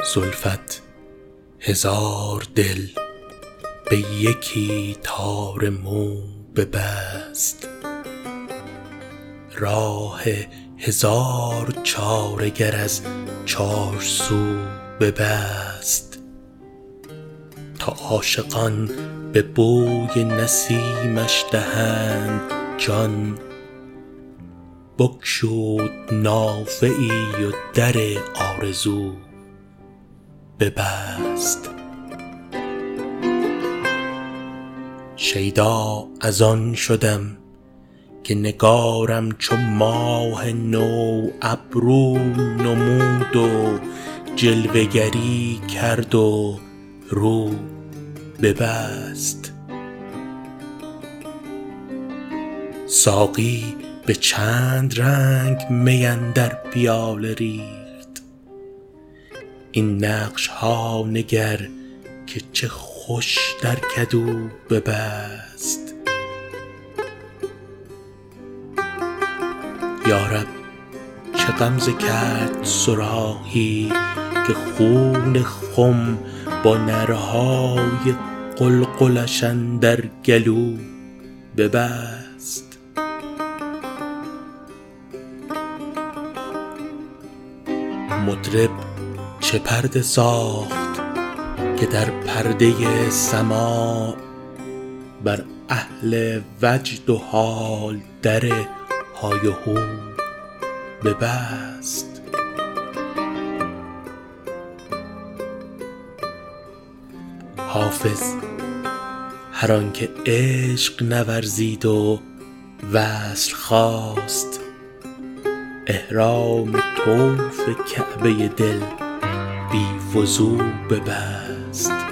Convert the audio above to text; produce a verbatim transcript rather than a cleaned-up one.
زلفت هزار دل به یکی تار مو ببست، راه هزار چاره گر از چارسو ببست. تا عاشقان به بوی نسیمش دهند جان، بگشود نافه ای و در آرزو ببست. شیدا از آن شدم که نگارم چو ماه نو ابرو نمود و جلوه گری کرد و رو ببست. ساقی به چند رنگ می اندر پیاله ریخت، این نقش ها نگر که چه خوش در کدو ببست. یارب چه غمزه کرد صراحی که خون خم با نرهای قلقلش اندر گلو ببست. مطرب چه پرده ساخت که در پرده سماع بر اهل وجد و حال در های و هو ببست. حافظ هر آن که عشق نورزید و وصل خواست، احرام طوف کعبه دل بی وضو ببست.